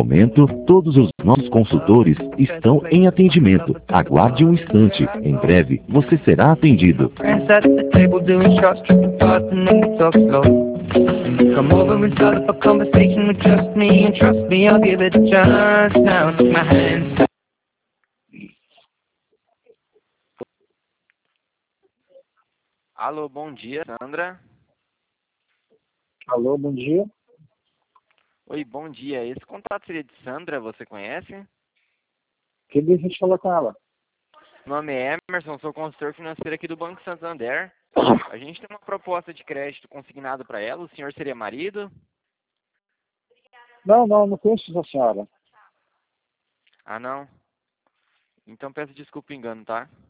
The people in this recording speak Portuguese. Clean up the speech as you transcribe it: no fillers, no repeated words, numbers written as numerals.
momento, todos os nossos consultores estão em atendimento. Aguarde um instante. Em breve, você será atendido. Friends at the table doing shots, tripping fast and then we talk slow. Come over and start up a conversation with just me, and trust me, I'll give it a chance. Now take my hand. Alô, bom dia, Sandra. Alô, bom dia. Oi, bom dia. Esse contato seria de Sandra, você conhece? Quem deseja falar com ela? Meu nome é Emerson, sou consultor financeiro aqui do Banco Santander. A gente tem uma proposta de crédito consignado para ela. O senhor seria marido? Não conheço essa senhora. Ah, não? Então peço desculpa o engano, tá?